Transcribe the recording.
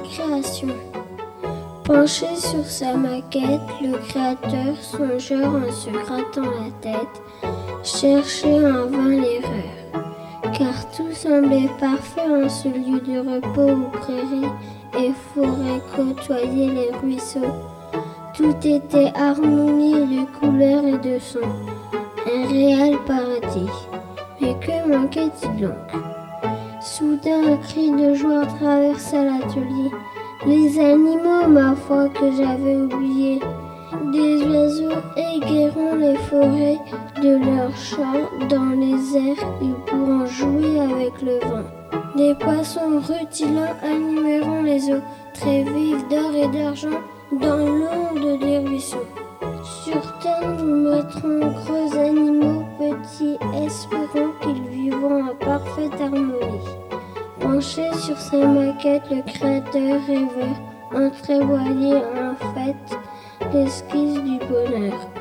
création. Penché sur sa maquette, le créateur, songeur en se grattant la tête, cherchait en vain l'erreur. Car tout semblait parfait en ce lieu de repos où prairies et forêts côtoyaient les ruisseaux. Tout était harmonie de couleurs et de sons, un réel paradis. Mais que manquait-il donc? Soudain, un cri de joie traversa l'atelier. Les animaux, ma foi, que j'avais oubliés. Des oiseaux égaieront les forêts de leurs chants. Dans les airs, ils pourront jouer avec le vent. Des poissons rutilants animeront les eaux, très vives d'or et d'argent, dans l'onde des ruisseaux. Sur terre, nous mettrons gros animaux, petits, espérons qu'ils vivront en parfaite harmonie. Penché sur sa maquette, le créateur rêveur entrevoyait en fait l'esquisse du bonheur.